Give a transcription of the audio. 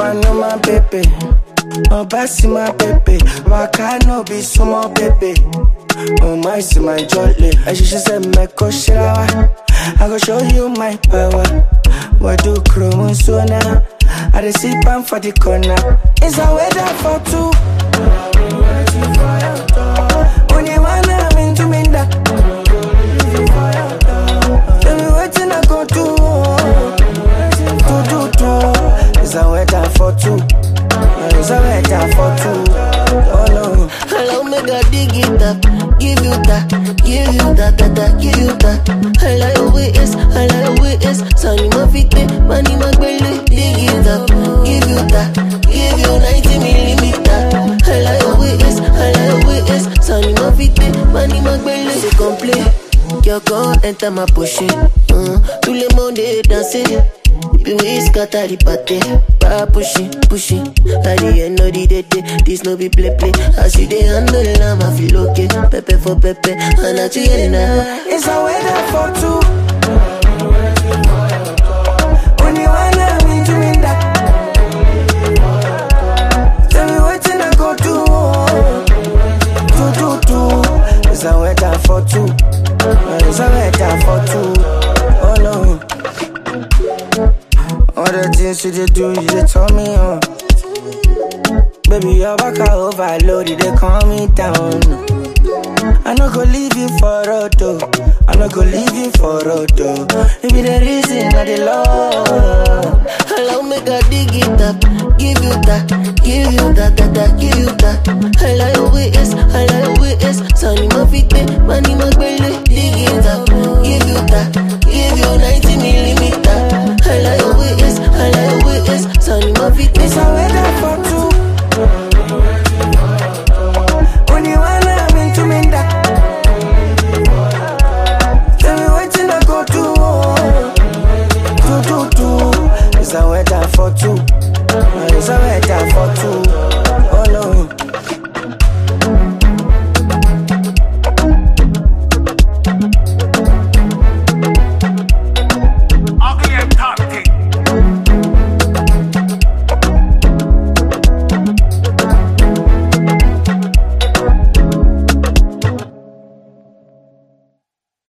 I know my baby. Oh, Bassy, my baby. Waka no be sumo baby. Oh, my, see my jolly. As you said, Meko Shirawa. I go show you my power. What do Chrome so now? I dey see pan for the corner. It's a weather for two. Only one I'm into me that. Tell me what I go do. It's a weather for two. It's a weather for two. Oh no. Allow me to dig it up, give you that, give you that, give you that. Allow your ways, allow your ways. Sonny my feet, money my belly, dig it up, give you that, give you 90 millimeter. Allow your ways, Sonny my feet, money my belly. C'est complet, your girl enter my pussy. Tous les mondes danser. The way scatter the party, pushing. At the end of the day, this no be play. As you dey handle, I feel okay. Pepe for pepe, and I tell you now. It's a weather for two. Only one I'm into me that. Tell me what I go do. It's a weather for two. It's a weather for two. Oh no. All the things you do, you they turn me on. Baby, your back overloaded, they calm me down. I no go leave you for roto. I no go leave you for roto. It be the reason I the love. Allow me to dig it up, give you that, give you that, give you that. Allow your ways, Sonny my feet, money my belly, dig it up, give you that, give you 90 millimeter. Allow your ways, Sonny my feet. It's a weather for two. Only one I'm into me that. Tell me what I go do. It's a weather for two. It's a weather for two. Oh no.